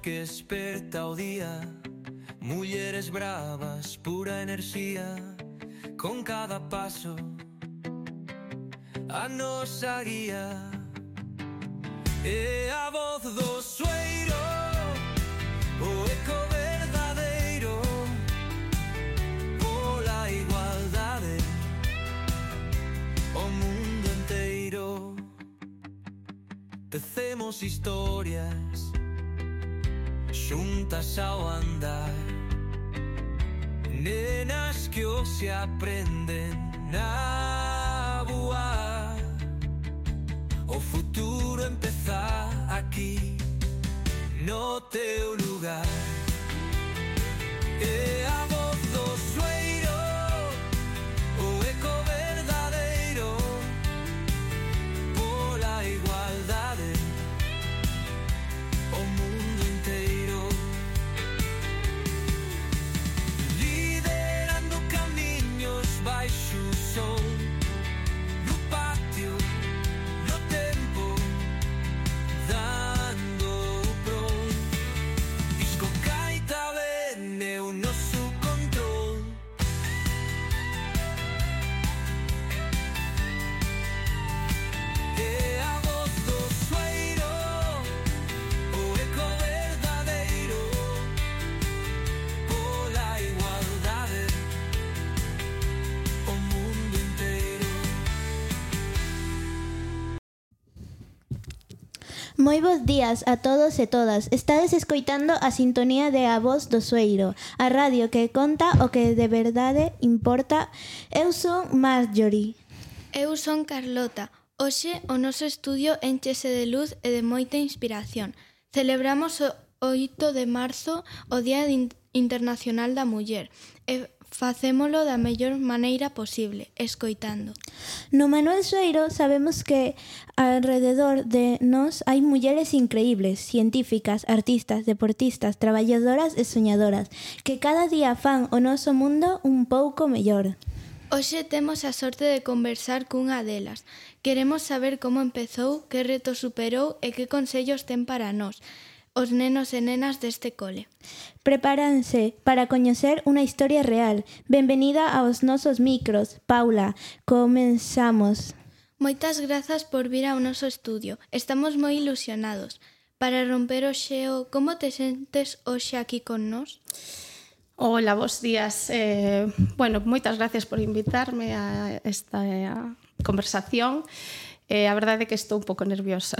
que esperta o día, mulleres bravas, pura enerxía, con cada paso a nosa guía. É a voz do sueiro, o eco verdadeiro, pola igualdade, o mundo inteiro. Tecemos historias xuntas ao andar, nenas que hoxe aprenden a voar. O futuro empeza aquí, no teu lugar. É a voz do sueiro, o eco verdadeiro, pola igualdade, o mundo inteiro. Liderando camiños baixo o sol, no patio, no tempo, dando o pron. Disco gaita ben é o noso control. É a voz do sueiro, o eco verdadeiro, pola igualdade, o mundo inteiro. Moi bos días a todos e todas. Estades escoitando a sintonía de A Voz do Sueiro, a radio que conta o que de verdade importa. Eu son Marjorie. Eu son Carlota. Hoxe o noso estudio enchese de luz e de moita inspiración. Celebramos o 8 de marzo o Día Internacional da Muller e facémolo da mellor maneira posible, escoitando. No Manuel Sueiro sabemos que alrededor de nós hai mulleres increíbles, científicas, artistas, deportistas, traballadoras e soñadoras, que cada día fan o noso mundo un pouco mellor. Hoxe temos a sorte de conversar cunha delas. Queremos saber como empezou, que retos superou e que consellos ten para nós, os nenos e nenas deste cole. Prepáranse para coñecer unha historia real. Benvenida aos nosos micros. Paula, comenzamos. Moitas grazas por vir ao noso estudio. Estamos moi ilusionados. Para romper o xeo, como te sentes hoxe aquí con nós? Hola, bos días. Moitas gracias por invitarme a esta conversación. A verdade é que estou un pouco nerviosa.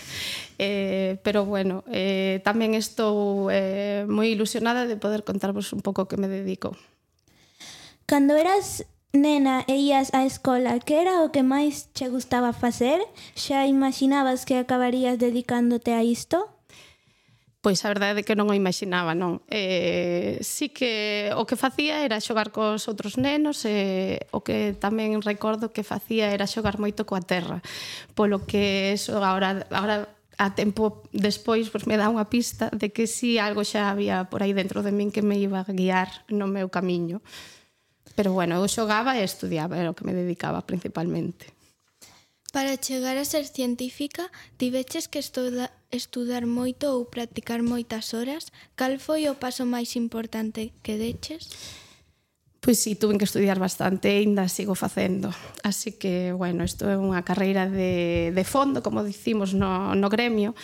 Pero bueno, tamén estou moi ilusionada de poder contarvos un pouco o que me dedico. Cando eras nena e ías á escola, que era o que máis che gustaba facer? Xa imaginabas que acabarías dedicándote a isto? Pois a verdade é que non o imaginaba, non. Sí que o que facía era xogar cos outros nenos e o que tamén recordo que facía era xogar moito coa terra. Polo que eso agora a tempo despois pues, me dá unha pista de que si algo xa había por aí dentro de min que me iba a guiar no meu camiño. Pero bueno, eu xogaba e estudiaba, era o que me dedicaba principalmente. Para chegar a ser científica, tiveches que estudar moito ou practicar moitas horas? Cal foi o paso máis importante que deches? Pois sí, tuve que estudiar bastante e ainda sigo facendo. Así que, bueno, isto é unha carreira de fondo, como dicimos no gremio.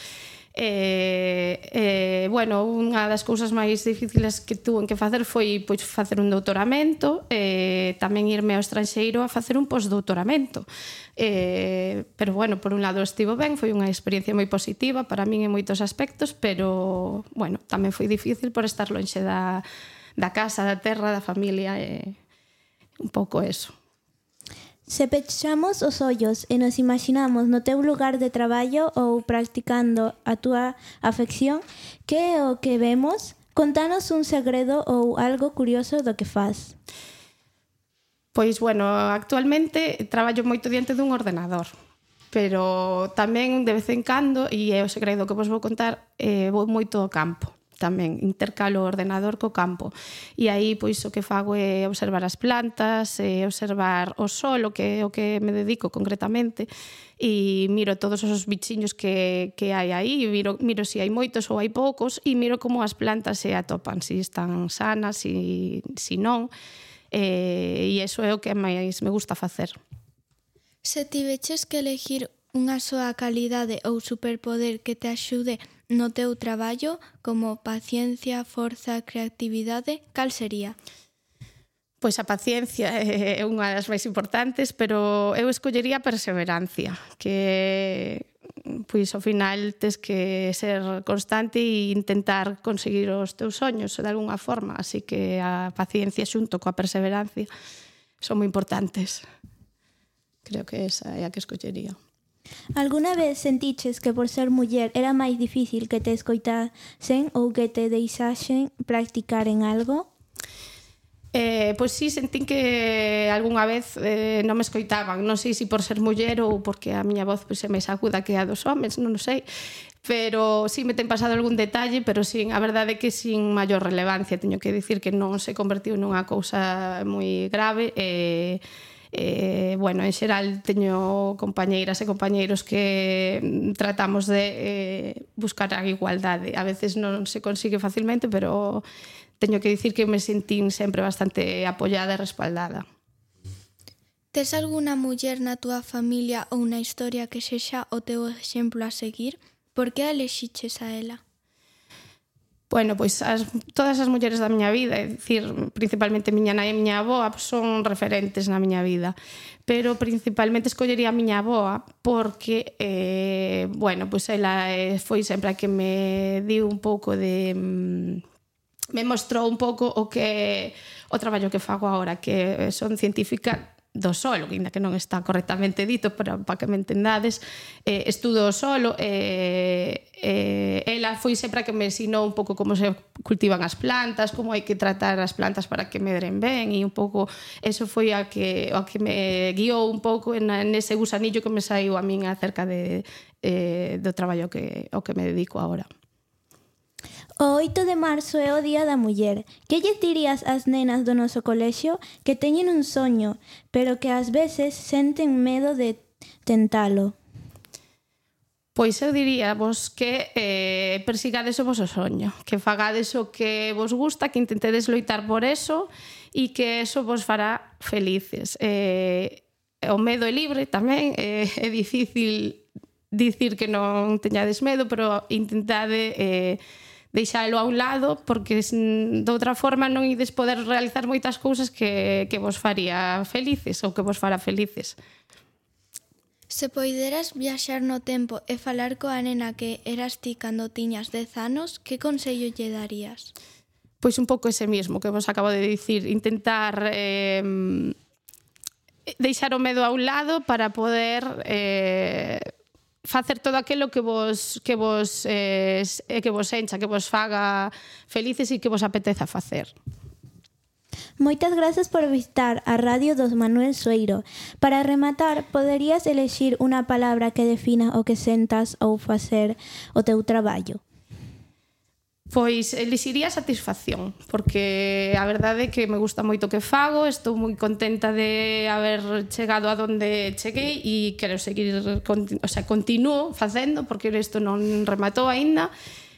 Unha das cousas máis difíciles que tuve que facer foi pois, facer un doutoramento e tamén irme ao estranxeiro a facer un postdoutoramento. Pero, bueno, por un lado estivo ben, foi unha experiencia moi positiva para min en moitos aspectos, pero, bueno, tamén foi difícil por estar lonxe da casa, da terra, da familia e un pouco eso. Se pechamos os ollos e nos imaginamos no teu lugar de traballo ou practicando a túa afección, que é o que vemos? Contanos un segredo ou algo curioso do que faz. Pois, bueno, actualmente traballo moito diante dun ordenador, pero tamén de vez en cando, e é o segredo que vos vou contar, vou moito ao campo. tamén, intercalo o ordenador co campo. E aí, pois, o que fago é observar as plantas, observar o solo, que é o que me dedico concretamente, e miro todos os bichiños que hai aí, miro se hai moitos ou hai poucos, e miro como as plantas se atopan, se están sanas, se non, e iso é o que máis me gusta facer. Se tiveches que elegir unha soa calidade ou superpoder que te axude no teu traballo, como paciencia, forza, creatividade, cal sería? Pois a paciencia é unha das máis importantes, pero eu escollería a perseverancia, que pois ao final tes que ser constante e intentar conseguir os teus soños de alguna forma, así que a paciencia xunto coa perseverancia son moi importantes. Creo que esa é a que escollería. Alguna vez sentiches que por ser muller era máis difícil que te escoitasen ou que te deixasen practicar en algo? Pois sí, sentín que algunha vez non me escoitaban. Non sei se por ser muller ou porque a miña voz pois, é máis aguda que a dos homes, non sei. Pero sí me ten pasado algún detalle, pero sí, a verdade é que sin maior relevancia. Teño que dicir que non se convertiu nunha cousa moi grave bueno, en xeral teño compañeiras e compañeiros que tratamos de buscar a igualdade. A veces non se consigue facilmente, pero teño que dicir que me sentín sempre bastante apoiada e respaldada. Tes algunha muller na túa familia ou na historia que sexa o teu exemplo a seguir? Por que a elexiches a ela? Bueno, pois todas as mulleres da miña vida, é dicir, principalmente miña nai e miña avoa, son referentes na miña vida. Pero principalmente escollería a miña avoa porque, bueno, pois ela foi sempre a que me diu un pouco de... me mostrou un pouco o traballo que fago agora, que son científica do solo, ainda que non está correctamente dito, pero para que me entendades, estudo o solo, ela foi sempre a que me ensinou un pouco como se cultivan as plantas, como hai que tratar as plantas para que medren ben, e un pouco eso foi a que me guiou un pouco nese gusanillo que me saiu a min acerca do traballo ao que me dedico agora. O 8 de marzo é o Día da Muller. Que lles dirías ás nenas do noso colexio que teñen un soño, pero que ás veces senten medo de tentalo? Pois eu diría vos que persigades o vosso soño, que fagades o que vos gusta, que intentedes loitar por eso e que eso vos fará felices. O medo é libre tamén, é difícil dicir que non teñades medo, pero intentade deixalo a un lado, porque de outra forma non ides poder realizar moitas cousas que vos faría felices ou que vos fará felices. Se poideras viaxar no tempo e falar coa nena que eras ti cando tiñas 10 anos, que consello lle darías? Pois un pouco ese mismo que vos acabo de dicir, intentar deixar o medo a un lado para poder facer todo aquilo que vos encha, que vos faga felices e que vos apeteza facer. Moitas grazas por visitar a Radio dos Manuel Soeiro. Para rematar, poderías elexir unha palabra que defina o que sentas ou facer o teu traballo? Pois elixiría satisfacción, porque a verdade é que me gusta moito o que fago, estou moi contenta de haber chegado a donde cheguei e quero seguir, continuo facendo, porque isto non rematou aínda,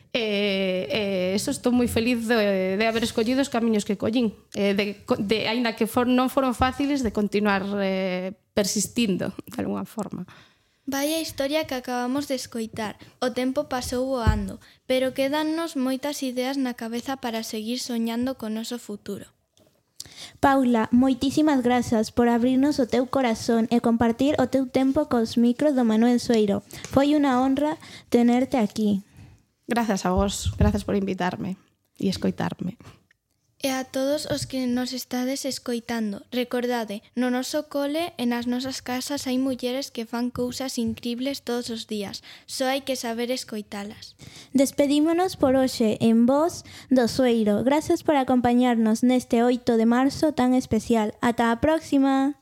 estou moi feliz de haber escollido os camiños que collín, aínda que non foron fáciles, de continuar persistindo de alguna forma. Vaya historia que acabamos de escoitar. O tempo pasou voando, pero quédannos moitas ideas na cabeza para seguir soñando con noso futuro. Paula, moitísimas grazas por abrirnos o teu corazón e compartir o teu tempo cos micros do Manuel Soeiro. Foi unha honra tenerte aquí. Grazas a vos, grazas por invitarme e escoitarme. E a todos os que nos estades escoitando, recordade, no noso cole e nas nosas casas hai mulleres que fan cousas incribles todos os días, só hai que saber escoitalas. Despedímonos por hoxe en Voz do Soeiro. Grazas por acompañarnos neste 8 de marzo tan especial. Ata a próxima!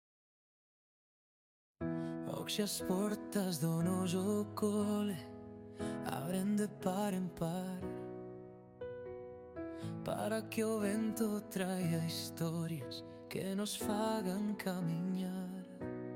Hoxe as portas do noso cole abren de par en par, para que o vento traia historias que nos fagan camiñar.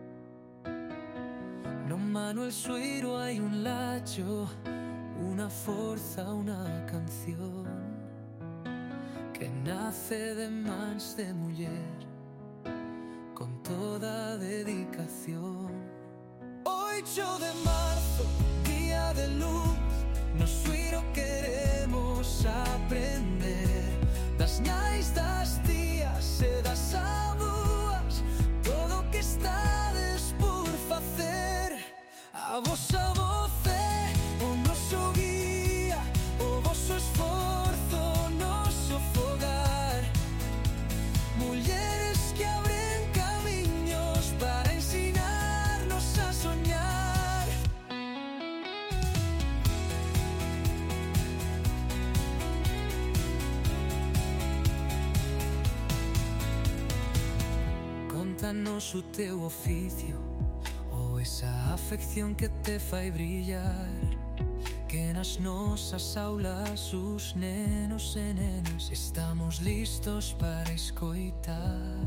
No Manuel Sueiro hai un lacho, una forza, una canción que nace de mans de muller con toda dedicación. 8 de marzo, día de luz, no Sueiro queremos aprender das nais, das tías e das avúas, todo o que estades por facer. A vosa voz é o noso guía, o voso esforzo, o noso fogar. Mulleres que abren camiños para ensinarnos a soñar. Contanos o teu oficio, esa afección que te fai brillar, que nas nosas aulas os nenos e nenas estamos listos para escoitar.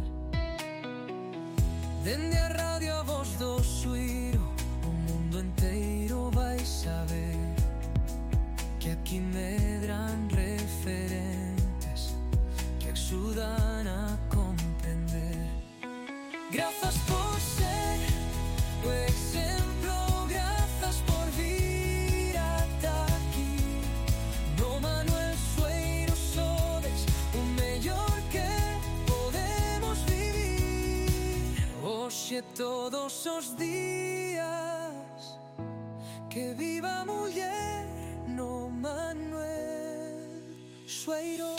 Dende a radio a voz do Sueiro, o mundo inteiro vai saber que aquí medran referentes que axudan a comprender. Grazas por ser o exemplo, grazas por vir ata aquí. No Manuel Sueiro sodes o mellor que podemos vivir. Hoxe todos os días, que viva a muller no Manuel Sueiro.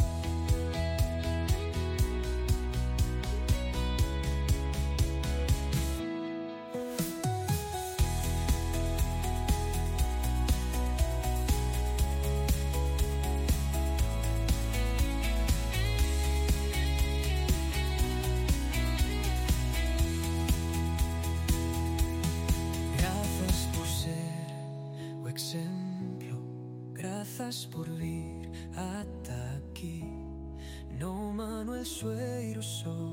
Grazas por vir ata aquí. No Manuel Sueiro sodes